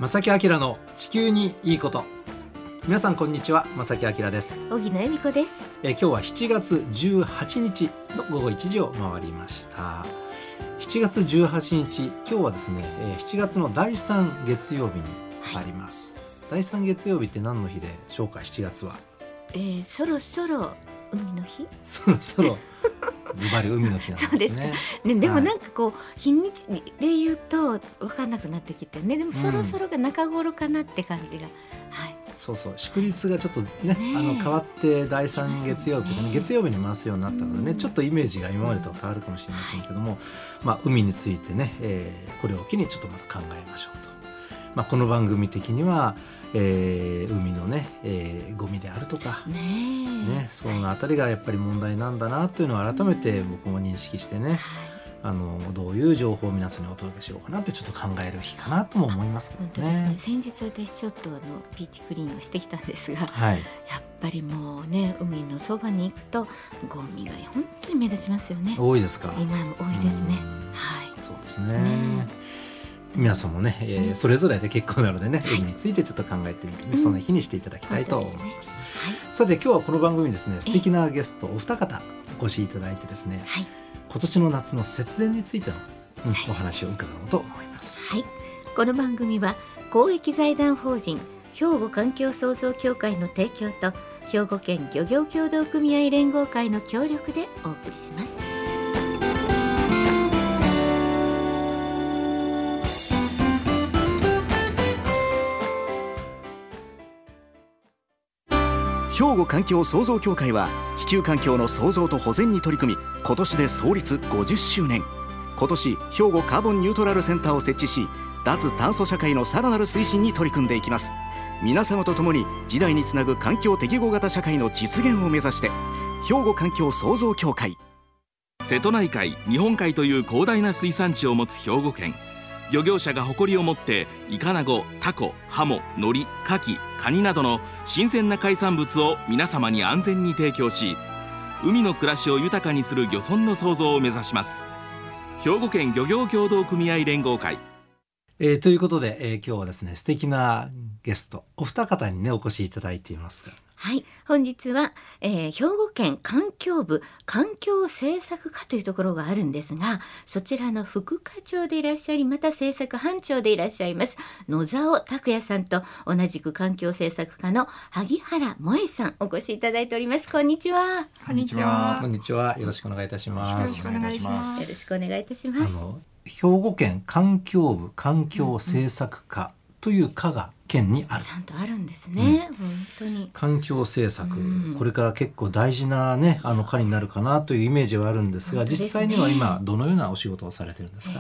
正木明の地球にいいこと。皆さんこんにちは、正木明です。 荻野恵美子です。 今日は7月18日の午後1時を回りました。7月18日、今日はですね、7月の第3月曜日にあります、第3月曜日って何の日でしょうか。7月は、 そろそろ海の日、 そろそろズバリ海の日なんですね。 そうですか、ね、でもなんかこう、日にちで言うと分かんなくなってきてね。でもそろそろが中頃かなって感じが、 そうそう、祝日がちょっとね、変わって第3月曜日とかね、月曜日に回すようになったのでね、ちょっとイメージが今までとは変わるかもしれませんけども、海についてね、これを機にちょっとまた考えましょうと。この番組的には、海のね、ゴミであるとかね、そのあたりがやっぱり問題なんだなというのを改めて僕も認識してね、どういう情報を皆さんにお届けしようかなってちょっと考える日かなとも思いますけどね。 本当ですね。先日私ちょっとビーチクリーンをしてきたんですが、やっぱりもうね、海のそばに行くとゴミが本当に目立ちますよね。 多いですか。 今も多いですね。 そうですね。皆さんもね、それぞれで結構なのでね、海についてちょっと考えてみてね、そんな日にしていただきたいと思います。さて今日はこの番組にですね、素敵なゲストお二方お越しいただいてですね、今年の夏の節電についての、お話を伺おうと思います。 この番組は公益財団法人兵庫環境創造協会の提供と兵庫県漁業協同組合連合会の協力でお送りします。 兵庫環境創造協会は地球環境の創造と保全に取り組み、今年で創立50周年。今年兵庫カーボンニュートラルセンターを設置し、脱炭素社会のさらなる推進に取り組んでいきます。皆様と共に時代につなぐ環境適合型社会の実現を目指して、兵庫環境創造協会。 瀬戸内海、日本海という広大な水産地を持つ兵庫県。漁業者が誇りを持ってイカナゴ、タコ、ハモ、ノリ、カキ、カニなどの新鮮な海産物を皆様に安全に提供し、海の暮らしを豊かにする漁村の創造を目指します。兵庫県漁業協同組合連合会。 ということで、今日はですね、素敵なゲストお二方にねお越しいただいていますが、 本日は、兵庫県環境部環境政策課というところがあるんですが、そちらの副課長でいらっしゃり、また政策班長でいらっしゃいます野沢拓也さんと、同じく環境政策課の萩原萌さんお越しいただいております。こんにちは。 こんにちは。 こんにちは。よろしくお願いいたします。 よろしくお願いします。 よろしくお願いいたします。 兵庫県環境部環境政策課という課が県にある。 ちゃんとあるんですね。本当に環境政策、これから結構大事なね課になるかなというイメージはあるんですが、実際には今どのようなお仕事をされてるんですか。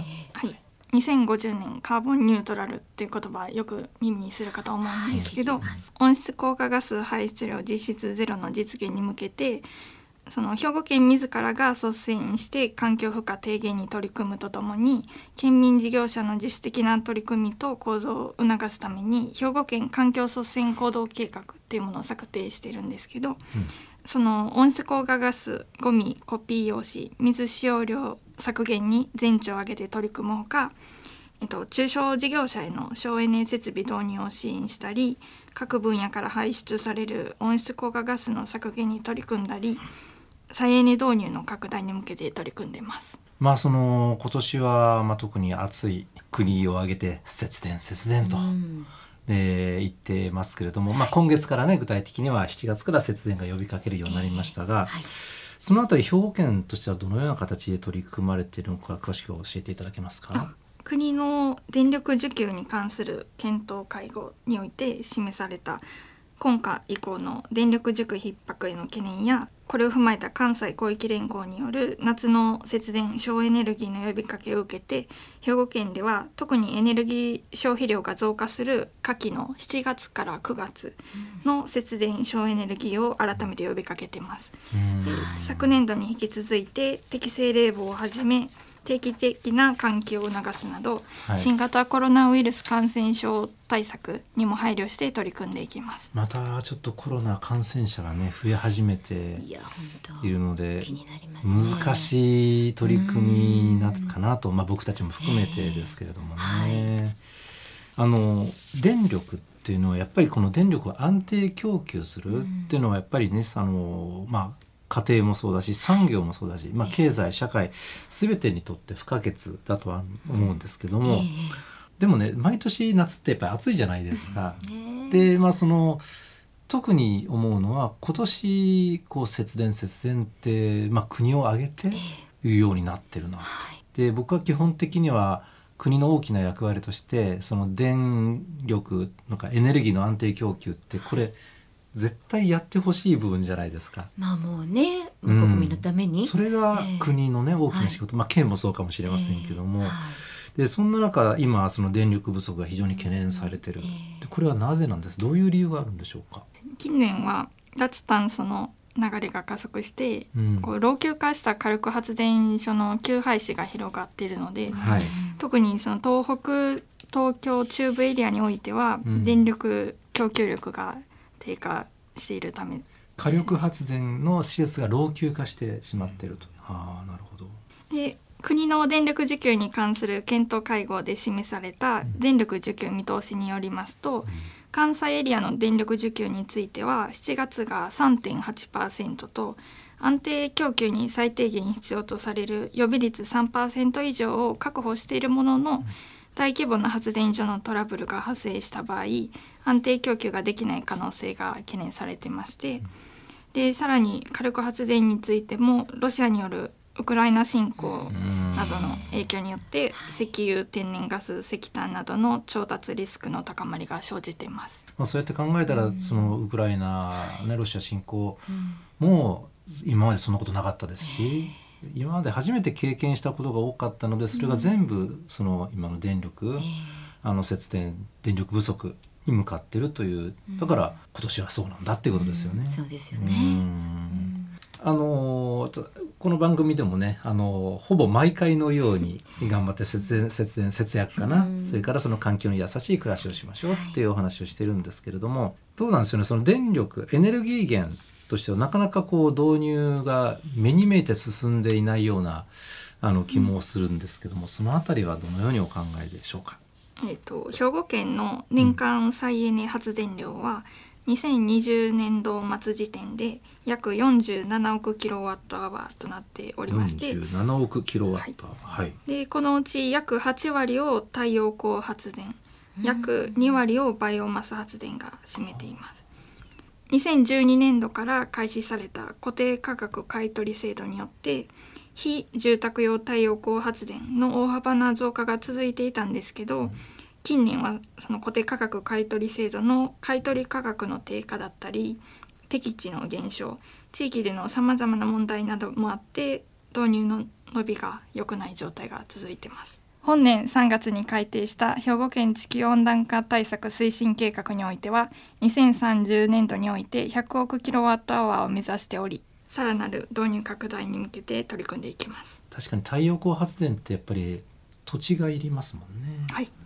2050年カーボンニュートラルっていう言葉よく耳にするかと思うんですけど、温室効果ガス排出量実質ゼロの実現に向けて、その兵庫県自らが率先して環境負荷低減に取り組むとともに、県民事業者の自主的な取り組みと行動を促すために兵庫県環境率先行動計画っていうものを策定しているんですけど、その温室効果ガス、ゴミ、コピー用紙、水使用量削減に全庁を挙げて取り組むほか、中小事業者への省エネ設備導入を支援したり、各分野から排出される温室効果ガスの削減に取り組んだり、再エネ導入の拡大に向けて取り組んでいます。 今年は、特に暑い国を挙げて節電と、言ってますけれども、今月からね、具体的には7月から節電が呼びかけるようになりましたが、そのあたり兵庫県としてはどのような形で取り組まれているのか詳しく教えていただけますか。 国の電力需給に関する検討会合において示された今夏以降の電力需給逼迫への懸念や、これを踏まえた関西広域連合による夏の節電省エネルギーの呼びかけを受けて、兵庫県では特にエネルギー消費量が増加する夏季の7月から9月の節電省エネルギーを改めて呼びかけています。昨年度に引き続いて適正冷房をはじめ定期的な換気を促すなど、新型コロナウイルス感染症対策にも配慮して取り組んでいきます。 またちょっとコロナ感染者がね増え始めているので、難しい取り組みになるかなと、僕たちも含めてですけれどもね、 電力っていうのはやっぱりこの電力を安定供給するっていうのはやっぱりね、家庭もそうだし産業もそうだし、経済社会全てにとって不可欠だとは思うんですけども、でもね、毎年夏ってやっぱり暑いじゃないですか。で、特に思うのは今年節電って、国を挙げて言うようになってるなと。で、僕は基本的には国の大きな役割としてその電力とかエネルギーの安定供給ってこれ絶対やってほしい部分じゃないですか。 もうね、国民のために、 それが国のね、大きな仕事、県もそうかもしれませんけども、でそんな中今その電力不足が非常に懸念されてる。でこれはなぜなんです？どういう理由があるんでしょうか？ 近年は脱炭素の流れが加速して、老朽化した火力発電所の休廃止が広がっているので、特にその東北東京中部エリアにおいては、電力供給力が低下しているため、 火力発電の施設が老朽化してしまっていると。なるほど。 で、国の電力需給に関する検討会合で示された電力需給見通しによりますと、関西エリアの電力需給については7月が 3.8% と安定供給に最低限必要とされる予備率 3% 以上を確保しているものの、大規模な発電所のトラブルが発生した場合安定供給ができない可能性が懸念されてまして、でさらに火力発電についてもロシアによるウクライナ侵攻などの影響によって石油、天然ガス、石炭などの調達リスクの高まりが生じています。 そうやって考えたら、そのウクライナ、ロシア侵攻も今までそんなことなかったですし、今まで初めて経験したことが多かったので、それが全部その今の電力、節電、電力不足に向かっているという、だから今年はそうなんだっていうことですよね。 そうですよね。 この番組でもね、ほぼ毎回のように頑張って節約かな、それからその環境に優しい暮らしをしましょうっていうお話をしてるんですけれども、どうなんですよね、その電力エネルギー源としてはなかなか導入が目に見えて進んでいないような気もするんですけども、そのあたりはどのようにお考えでしょうか？ 兵庫県の年間再エネ発電量は2020年度末時点で約47億キロワットアワーとなっておりまして、 47億キロワットアワー、 でこのうち約8割を太陽光発電、約2割をバイオマス発電が占めています。2012年度から開始された固定価格買取制度によって非住宅用太陽光発電の大幅な増加が続いていたんですけど、近年はその固定価格買取制度の買取価格の低下だったり適地の減少、地域でのさまざまな問題などもあって導入の伸びが良くない状態が続いています。本年3月に改定した兵庫県地球温暖化対策推進計画においては2030年度において100億キロワットアワーを目指しており、さらなる導入拡大に向けて取り組んでいきます。 確かに太陽光発電ってやっぱり土地がいりますもんね。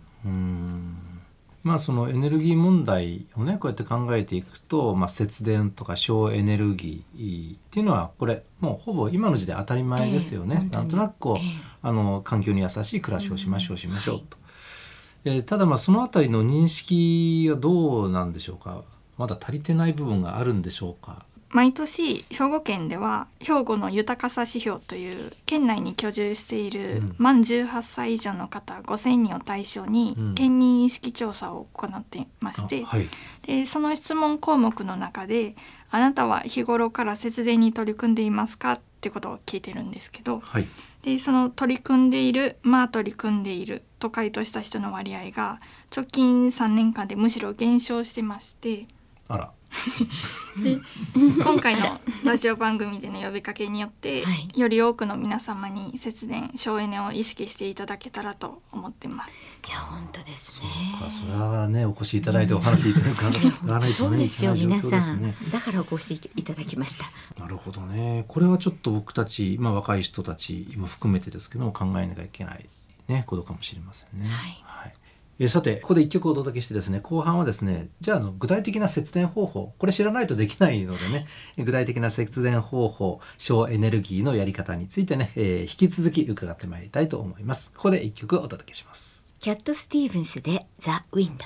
そのエネルギー問題をね、こうやって考えていくと、節電とか省エネルギーっていうのはこれもうほぼ今の時代当たり前ですよね。なんとなく環境に優しい暮らしをしましょうと、ただそのあたりの認識はどうなんでしょうか？まだ足りてない部分があるんでしょうか？ 毎年兵庫県では兵庫の豊かさ指標という県内に居住している満18歳以上の方5000人を対象に県民意識調査を行っていまして、でその質問項目の中であなたは日頃から節電に取り組んでいますかってことを聞いてるんですけど、でその取り組んでいる、取り組んでいると回答した人の割合が直近3年間でむしろ減少してまして、 あらで今回のラジオ番組での呼びかけによって、より多くの皆様に節電省エネを意識していただけたらと思ってます。 いや本当ですね。 それはね、お越しいただいてお話いただかないとそうですよ、皆さんね。 だからお越しいただきました。 なるほどね。これはちょっと僕たち、若い人たちも含めてですけども考えなきゃいけないことかもしれませんね。さてここで一曲お届けしてですね、後半はですね、じゃあ具体的な節電方法、これ知らないとできないのでね、具体的な節電方法、省エネルギーのやり方についてね、引き続き伺ってまいりたいと思います。ここで一曲お届けします。 キャット・スティーブンスでザ・ウィンド。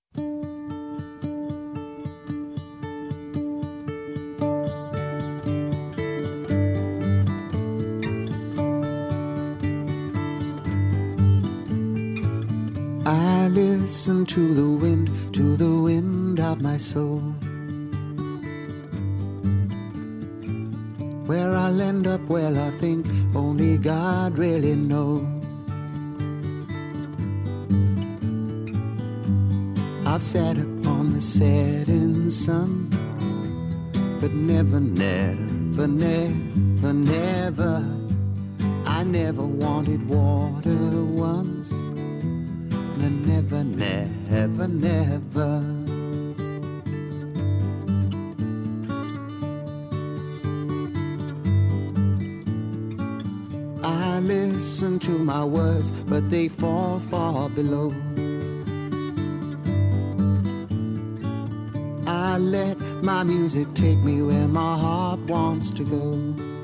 I listen to the wind of my soul. Where I'll end up, well, I think only God really knows. I've sat upon the setting sun, but never, never, never, never, I never wanted water once. Never, never, never. I listen to my words, but they fall far below. I let my music take me where my heart wants to go.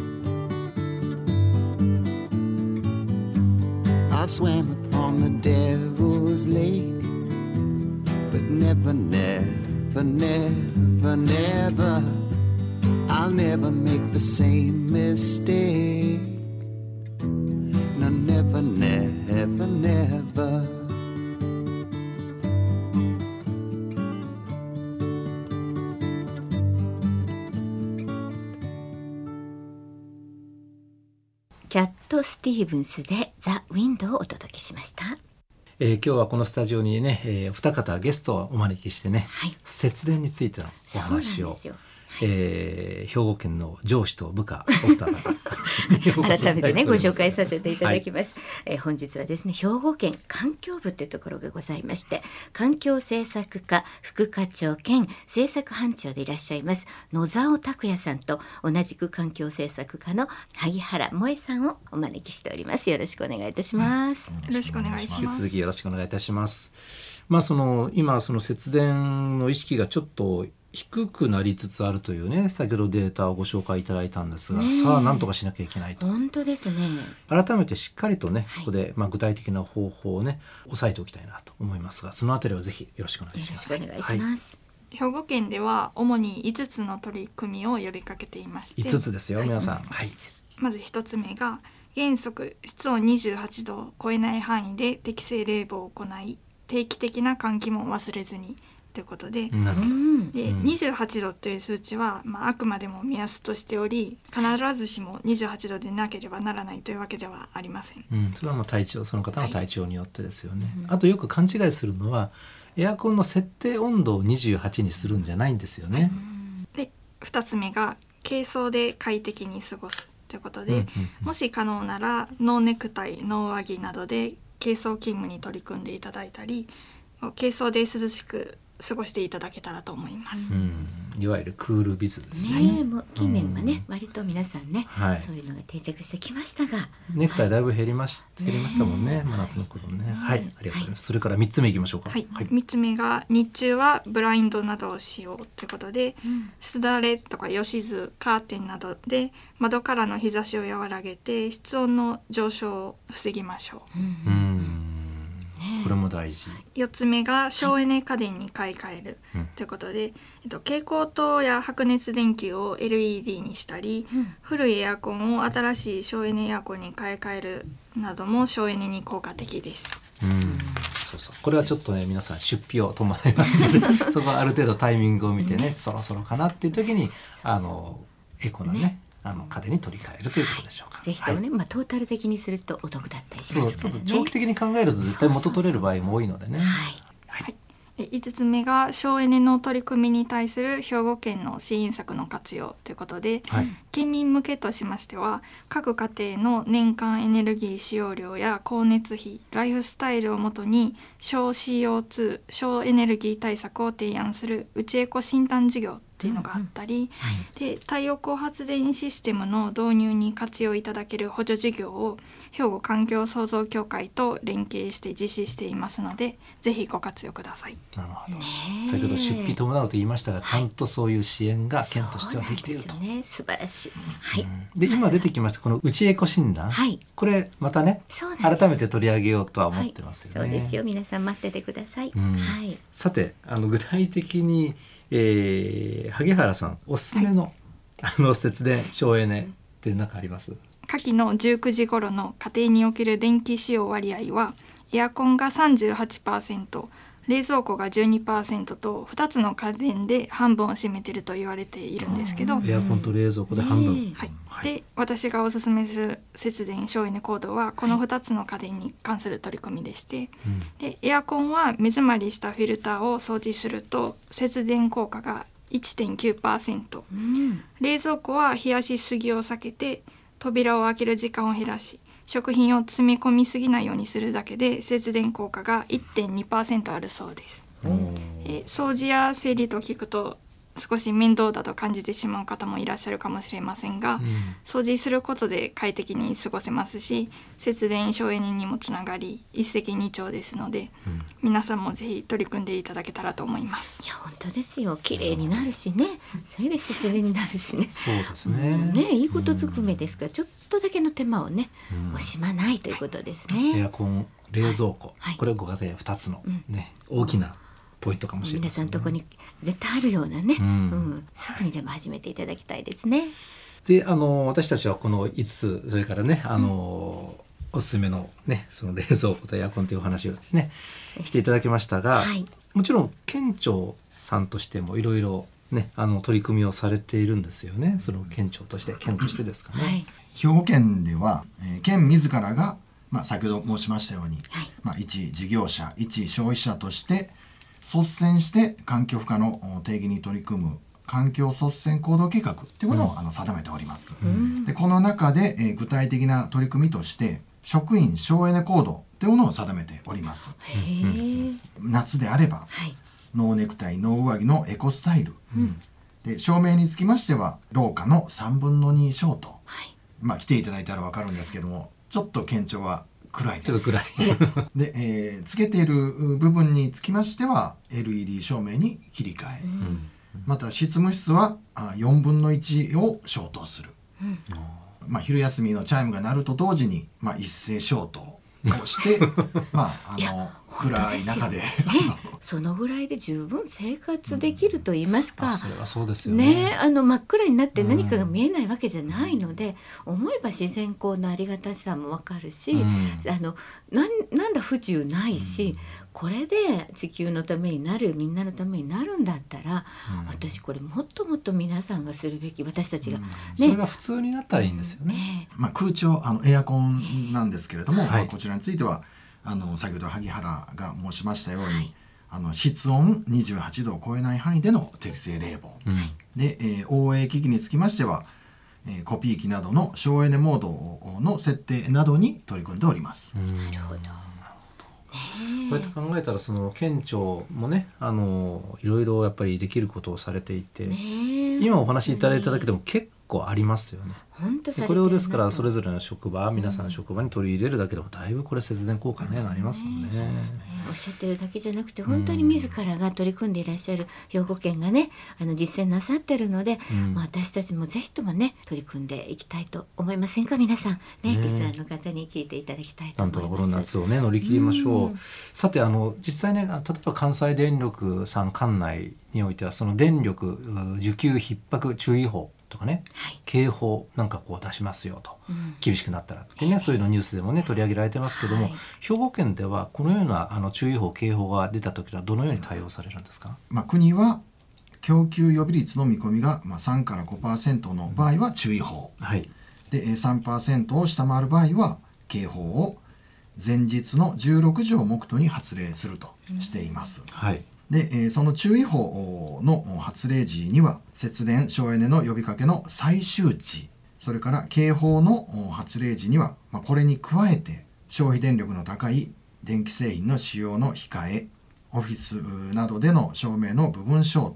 I swam upon the devil's lake, but never, never, never, never, I'll never make the same mistake. No, never, never, never. キャット・スティーブンスでザ・ウィンドをお届けしました。 今日はこのスタジオにね、お二方ゲストをお招きしてね、 はい、 節電についてのお話を、 はい、 兵庫県の上司と部下お二方改めてねご紹介させていただきます、はい、本日はですね兵庫県環境部というところがございまして、環境政策課副課長兼政策班長でいらっしゃいます野沢拓也さんと、同じく環境政策課の萩原萌さんをお招きしております。よろしくお願いいたします、 よろしくお願いします。 引き続きよろしくお願いいたします。今その節電の意識がちょっと低くなりつつあるというね、先ほどデータをご紹介いただいたんですが、さあ何とかしなきゃいけないと。 本当ですね。 改めてしっかりとね、 はい、 ここで具体的な方法をね押さえておきたいなと思いますが、そのあたりはぜひよろしくお願いします。 よろしくお願いします、 はい、兵庫県では主に5つの取り組みを呼びかけていまして、 5つですよ、はい、皆さん、はい、 まず1つ目が原則室温28度を超えない範囲で適正冷房を行い、定期的な換気も忘れずにということで、 なるほど。 で28度という数値は、あくまでも目安としており、必ずしも28度でなければならないというわけではありません、 それは体調、その方の体調によってですよね、あとよく勘違いするのはエアコンの設定温度を28にするんじゃないんですよね、 で2つ目が軽装で快適に過ごすということで、もし可能ならノーネクタイノー上着などで軽装勤務に取り組んでいただいたり、軽装で涼しく過ごしていただけたらと思います、 いわゆるクールビズですね。 もう近年はね、割と皆さんね、 はい、 そういうのが定着してきましたが、 ネクタイだいぶ減りましたもんね、真夏の頃ね、はい、ありがとうございます、それから3つ目いきましょうか。 3つ目が日中はブラインドなどを使用ということで、すだれとかよしずカーテンなどで窓からの日差しを和らげて室温の上昇を防ぎましょう、 これも大事。 4つ目が省エネ家電に買い替えるということで、蛍光灯や白熱電球を LED にしたり、古いエアコンを新しい省エネエアコンに買い替えるなども省エネに効果的です。 そうこれはちょっとね皆さん出費を伴いますのでそこはある程度タイミングを見てね、そろそろかなっていう時にエコなね家電に取り替えるということでしょうか。 ぜひともね、トータル的にするとお得だったりしますからね。 長期的に考えると絶対元取れる場合も多いのでね。 5つ目が省エネの取り組みに対する兵庫県の支援策の活用ということで、県民向けとしましては各家庭の年間エネルギー使用量や光熱費、ライフスタイルをもとに省 CO2 省エネルギー対策を提案するうちエコ診断事業っていうのがあったり、で太陽光発電システムの導入に活用いただける補助事業を兵庫環境創造協会と連携して実施していますので、ぜひご活用ください。 なるほど。先ほど出費伴うと言いましたが、ちゃんとそういう支援が県としてはできていると。 そうなんですよね、素晴らしい。はい。 で今出てきましたこの内エコ診断、 はい、 これまたね改めて取り上げようとは思ってますよね。 そうですよ、皆さん待っててください。はい、 さて具体的に、萩原さんおすすめの、節電省エネって何かあります？ 夏季の19時頃の家庭における電気使用割合はエアコンが 38%、冷蔵庫が 12% と2つの家電で半分を占めていると言われているんですけど、 エアコンと冷蔵庫で半分、 で私がおすすめする節電省エネ行動はこの2つの家電に関する取り組みでして、でエアコンは目詰まりしたフィルターを掃除すると節電効果が 1.9%、冷蔵庫は冷やしすぎを避けて扉を開ける時間を減らし、食品を詰め込みすぎないようにするだけで節電効果が 1.2% あるそうです。掃除や整理と聞くと少し面倒だと感じてしまう方もいらっしゃるかもしれませんが、掃除することで快適に過ごせますし、節電省エネにもつながり一石二鳥ですので、皆さんもぜひ取り組んでいただけたらと思います。 いや本当ですよ、綺麗になるしね、それで節電になるしね。 そうですね。 いいことずくめですから、ちょっとだけの手間をね、惜しまないということですね。 エアコン、冷蔵庫、これご家庭2つのね、大きなポイントかもしれませんね。 皆さんとこに絶対あるようなね、すぐにでも始めていただきたいですね。 で私たちはこの5つ、それからねおすすめのねその冷蔵庫とエアコンというお話をねしていただきましたが、もちろん県庁さんとしてもいろいろね取り組みをされているんですよね。その県庁として県としてですかね。 兵庫県では、県自らが、先ほど申しましたように、一事業者一消費者として率先して環境負荷の定義に取り組む環境率先行動計画というものを定めております。でこの中で、具体的な取り組みとして職員省エネ行動というものを定めております。夏であれば、ノーネクタイノー上着のエコスタイル、で照明につきましては廊下の3分の2ショート、来ていただいたら分かるんですけども、ちょっと県庁は暗いです。 ちょっと暗いで、つけている部分につきましては LED 照明に切り替え、また執務室は4分の1を消灯する、昼休みのチャイムが鳴ると同時に、一斉消灯をして暗い中でそのぐらいで十分生活できると言いますか、 それはそうですよね。 真っ暗になって何かが見えないわけじゃないので、思えば自然光のありがたさもわかるし、なんら不自由ないし、これで地球のためになる、みんなのためになるんだったら、私これもっともっと皆さんがするべき、私たちが、 それが普通になったらいいんですよね。 空調エアコンなんですけれども、こちらについては先ほど萩原が申しましたように、室温28度を超えない範囲での適正冷房、で、応援機器につきましては、コピー機などの省エネモードの設定などに取り組んでおります。 なるほど。 こうやって考えたらその県庁もねいろいろやっぱりできることをされていて、今お話しいただいただけでも結構ありますよね。これをですからそれぞれの職場、皆さんの職場に取り入れるだけでもだいぶこれ節電効果になりますもんね。 おっしゃってるだけじゃなくて、本当に自らが取り組んでいらっしゃる兵庫県がね実践なさってるので、私たちもぜひともね取り組んでいきたいと思いませんか。皆さんね、リスナーの方に聞いていただきたいと思います。 なんとかこの夏をね乗り切りましょう。さて実際ね、例えば関西電力さん管内においてはその電力需給逼迫注意報とかね、警報なんかこう出しますよと、厳しくなったらってね、そういうのニュースでもね取り上げられてますけども、兵庫県ではこのような注意報警報が出た時はどのように対応されるんですか。 国は供給予備率の見込みが3から 5% の場合は注意報、で 3% を下回る場合は警報を前日の16時を目途に発令するとしています。で、その注意報の発令時には節電省エネの呼びかけの最終値、それから警報の発令時には、これに加えて消費電力の高い電気製品の使用の控え、オフィスなどでの照明の部分消灯、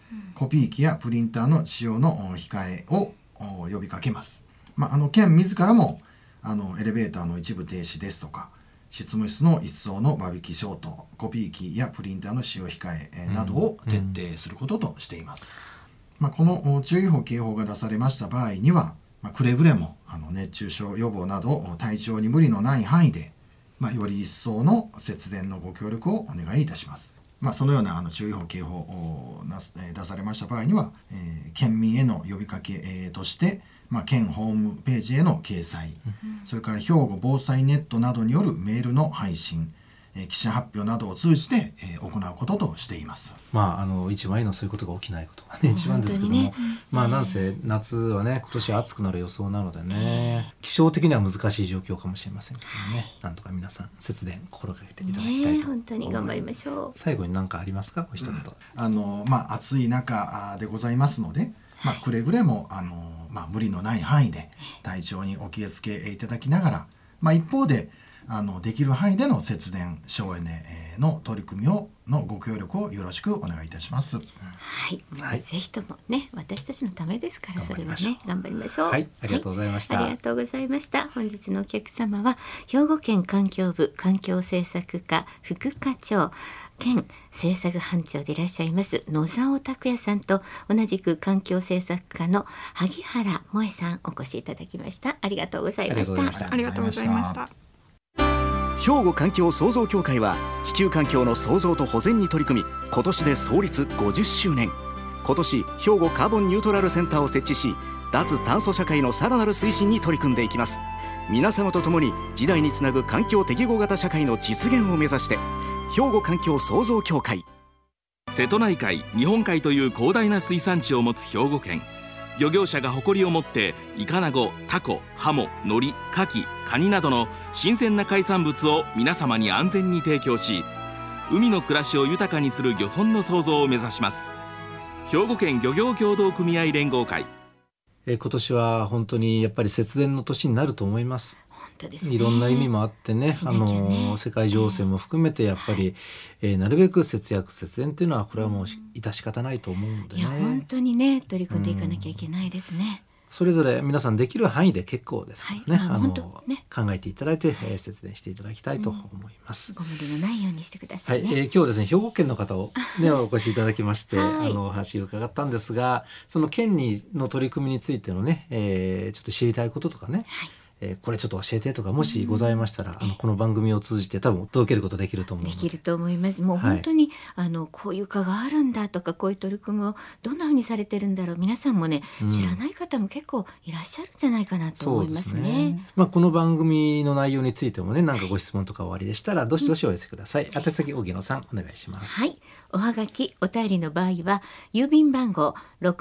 コピー機やプリンターの使用の控えを呼びかけます。県自らもエレベーターの一部停止ですとか、執務室の一層の間引き消灯、コピー機やプリンターの使用控えなどを徹底することとしています。この注意報警報が出されました場合には、くれぐれも熱中症予防など体調に無理のない範囲で、より一層の節電のご協力をお願いいたします。そのような注意報警報を出されました場合には、県民への呼びかけとして、県ホームページへの掲載、それから兵庫防災ネットなどによるメールの配信、記者発表などを通じて、行うこととしています。 一番いいのはそういうことが起きないことがね一番ですけども、なんせ夏はね今年は暑くなる予想なのでね、気象的には難しい状況かもしれませんけどね、なんとか皆さん節電心がけていただきたいと、 本当に頑張りましょう。 最後に何かありますか、お一言。 暑い中でございますので、くれぐれも無理のない範囲で体調にお気をつけいただきながら、一方でできる範囲での節電省エネの取り組みのご協力をよろしくお願いいたします。 ぜひともね、私たちのためですから、それはね頑張りましょう。 ありがとうございました。 ありがとうございました。本日のお客様は兵庫県環境部環境政策課副課長県政策班長でいらっしゃいます野沢拓也さんと、同じく環境政策課の萩原萌さんお越しいただきました。ありがとうございました。 ありがとうございました。 兵庫環境創造協会は地球環境の創造と保全に取り組み、今年で創立50周年。今年兵庫カーボンニュートラルセンターを設置し、脱炭素社会のさらなる推進に取り組んでいきます。皆様と共に時代につなぐ環境適合型社会の実現を目指して、兵庫環境創造協会。 瀬戸内海、日本海という広大な水産地を持つ兵庫県。漁業者が誇りを持ってイカナゴ、タコ、ハモ、ノリ、カキ、カニなどの新鮮な海産物を皆様に安全に提供し、海の暮らしを豊かにする漁村の創造を目指します。兵庫県漁業協同組合連合会。 今年は本当にやっぱり節電の年になると思います。 いろんな意味もあってね、世界情勢も含めてやっぱり、なるべく節約節電っていうのはこれはもう致し方ないと思うのでね。 本当にね取り組んでいかなきゃいけないですね。 それぞれ皆さんできる範囲で結構ですからね、考えていただいて、節電していただきたいと思います。 ご無理のないようにしてくださいね。 今日はですね兵庫県の方を、お越しいただきまして、お話を伺ったんですが、その県の取り組みについてのね、ちょっと知りたいこととかね、これちょっと教えてとかもしございましたら、この番組を通じて多分届けることできると思うので。 できると思います。もう本当に、こういう課があるんだとか、こういう取り組みをどんな風にされてるんだろう、皆さんもね、知らない方も結構いらっしゃるんじゃないかなと思いますね。 この番組の内容についてもね、何かご質問とかおありでしたらどしどしお寄せください。宛先荻野さんお願いします。 おはがきお便りの場合は郵便番号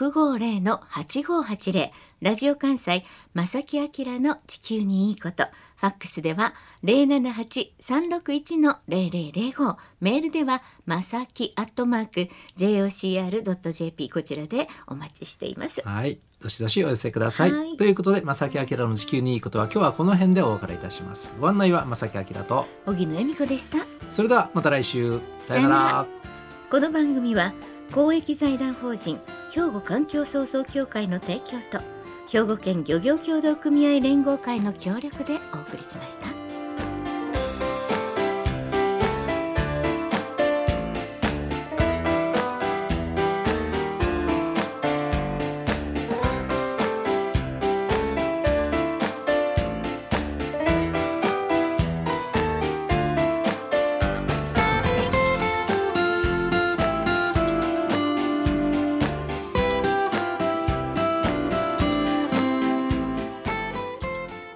650-8580、ラジオ関西正木明の地球にいいこと、ファックスでは 078-361-0005、メールではまさき@jocr.jp、 こちらでお待ちしています。 どしどしお寄せください。ということで正木明の地球にいいことは今日はこの辺でお別れいたします。ご案内は正木明と荻野恵美子でした。 それではまた来週、さよなら。 この番組は公益財団法人兵庫環境創造協会の提供と兵庫県漁業協同組合連合会の協力でお送りしました。